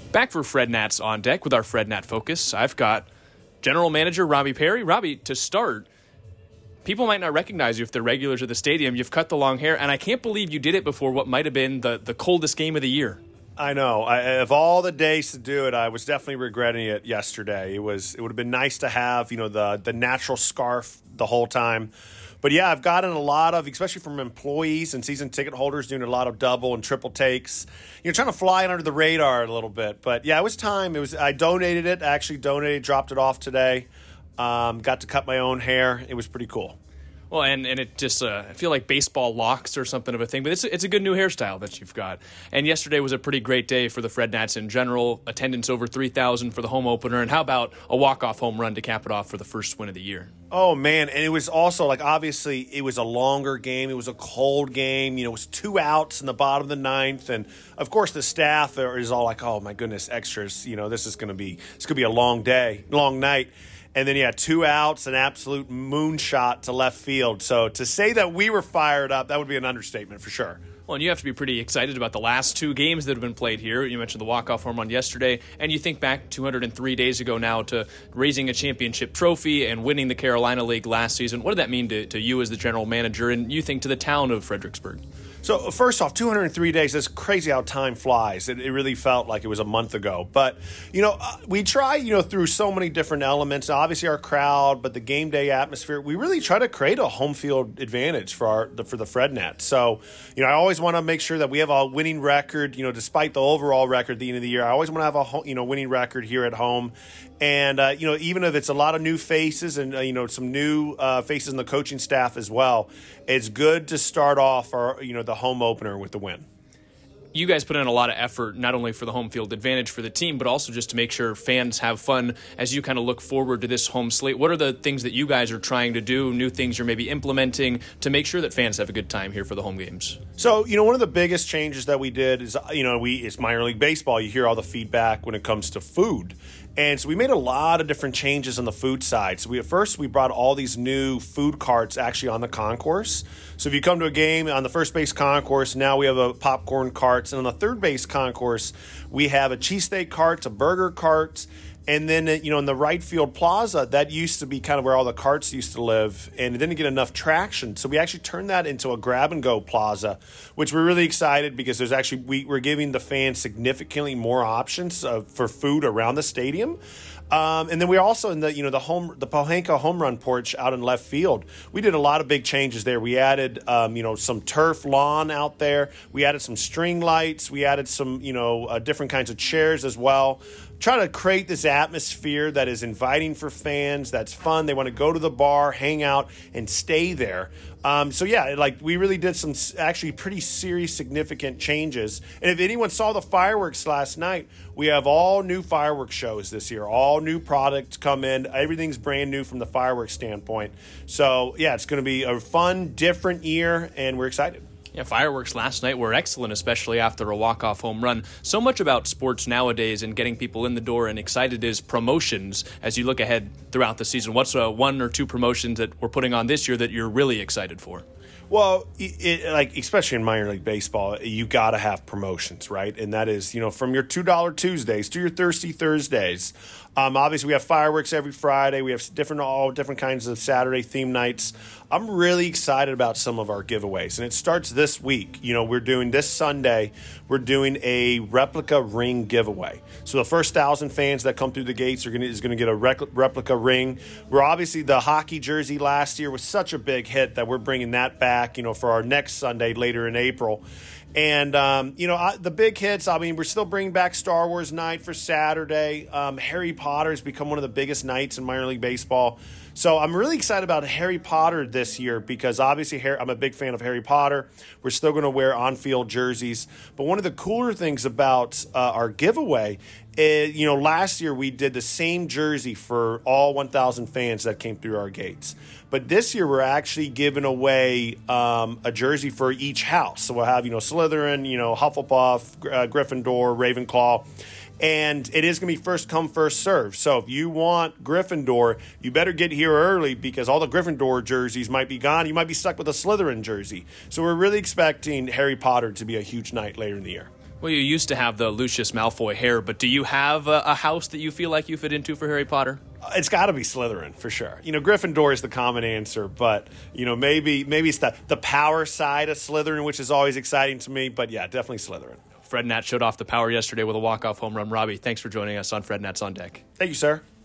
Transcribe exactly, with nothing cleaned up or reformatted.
Back for Fred Nats on Deck with our Fred Nat Focus. I've got General Manager Robbie Perry. Robbie, to start, people might not recognize you if they're regulars of the stadium. You've cut the long hair, and I can't believe you did it before what might have been the, the coldest game of the year. I know. I, of all the days to do it, I was definitely regretting it yesterday. It was. It would have been nice to have, you know, the the natural scarf the whole time. But yeah, I've gotten a lot of, especially from employees and season ticket holders, doing a lot of double and triple takes. You know, trying to fly under the radar a little bit. But yeah, it was time. It was. I donated it. I actually donated, dropped it off today. Um, got to cut my own hair. It was pretty cool. Well, and, and it just, uh, I feel like baseball locks or something of a thing, but it's, it's a good new hairstyle that you've got. And yesterday was a pretty great day for the Fred Nats in general. Attendance over three thousand for the home opener. And how about a walk-off home run to cap it off for the first win of the year? Oh, man. And it was also, like, obviously, it was a longer game. It was a cold game. You know, it was two outs in the bottom of the ninth. And, of course, the staff is all like, oh, my goodness, extras. You know, this is going to be, it's going to be a long day, long night. And then, yeah, two outs, an absolute moonshot to left field. So to say that we were fired up, that would be an understatement for sure. Well, and you have to be pretty excited about the last two games that have been played here. You mentioned the walk-off home run yesterday, and you think back two hundred three days ago now to raising a championship trophy and winning the Carolina League last season. What did that mean to, to you as the general manager, and you think to the town of Fredericksburg? So, first off, two hundred three days, that's crazy how time flies. It, it really felt like it was a month ago. But, you know, uh, we try, you know, through so many different elements, obviously our crowd, but the game day atmosphere, we really try to create a home field advantage for our the, for the Fred Nats. So, you know, I always want to make sure that we have a winning record, you know, despite the overall record at the end of the year. I always want to have a, you know, winning record here at home. And, uh, you know, even if it's a lot of new faces and, uh, you know, some new uh, faces in the coaching staff as well, it's good to start off our, you know, the home opener with the win. You guys put in a lot of effort, not only for the home field advantage for the team, but also just to make sure fans have fun as you kind of look forward to this home slate. What are the things that you guys are trying to do, new things you're maybe implementing to make sure that fans have a good time here for the home games? So, you know, one of the biggest changes that we did is, you know, we it's minor league baseball. You hear all the feedback when it comes to food. And so we made a lot of different changes on the food side. So we at first we brought all these new food carts actually on the concourse. So if you come to a game on the first base concourse, now we have a popcorn carts. And on the third base concourse, we have a cheesesteak carts, a burger carts. And then, you know, in the right field plaza, that used to be kind of where all the carts used to live, and it didn't get enough traction. So we actually turned that into a grab-and-go plaza, which we're really excited because there's actually we, we're giving the fans significantly more options uh, for food around the stadium. Um, and then we're also in the, you know, the home, the Pohanka home run porch out in left field. We did a lot of big changes there. We added, um, you know, some turf lawn out there. We added some string lights. We added some, you know, uh, different kinds of chairs as well. Trying to create this atmosphere that is inviting for fans, that's fun. They want to go to the bar, hang out, and stay there. Um, so, yeah, like we really did some actually pretty serious, significant changes. And if anyone saw the fireworks last night, we have all new fireworks shows this year. All new products come in. Everything's brand new from the fireworks standpoint. So, yeah, it's going to be a fun, different year, and we're excited. Yeah, fireworks last night were excellent, especially after a walk-off home run. So much about sports nowadays and getting people in the door and excited is promotions as you look ahead throughout the season. What's uh, one or two promotions that we're putting on this year that you're really excited for? Well, it, it, like especially in minor league baseball, you got to have promotions, right? And that is, you know, from your two dollar Tuesdays to your Thirsty Thursdays. Um, obviously, we have fireworks every Friday. We have different all different kinds of Saturday theme nights. I'm really excited about some of our giveaways, and it starts this week. You know, we're doing this Sunday. We're doing a replica ring giveaway. So the first thousand fans that come through the gates are going is going to get a rec- replica ring. We're obviously the hockey jersey last year was such a big hit that we're bringing that back. You know, for our next Sunday later in April. And, um, you know, I, the big hits, I mean, we're still bringing back Star Wars night for Saturday. Um, Harry Potter has become one of the biggest nights in minor league baseball. So I'm really excited about Harry Potter this year because obviously Harry, I'm a big fan of Harry Potter. We're still going to wear on-field jerseys. But one of the cooler things about uh, our giveaway is, you know, last year we did the same jersey for all one thousand fans that came through our gates. But this year we're actually giving away um, a jersey for each house. So we'll have, you know, Slytherin, you know, Hufflepuff, uh, Gryffindor, Ravenclaw. And it is going to be first come, first serve. So if you want Gryffindor, you better get here early because all the Gryffindor jerseys might be gone. You might be stuck with a Slytherin jersey. So we're really expecting Harry Potter to be a huge night later in the year. Well, you used to have the Lucius Malfoy hair, but do you have a, a house that you feel like you fit into for Harry Potter? It's got to be Slytherin for sure. You know, Gryffindor is the common answer, but you know, maybe maybe it's the the power side of Slytherin, which is always exciting to me. But yeah, definitely Slytherin. Fred Nat showed off the power yesterday with a walk-off home run. Robbie, thanks for joining us on Fred Nat's on Deck. Thank you, sir.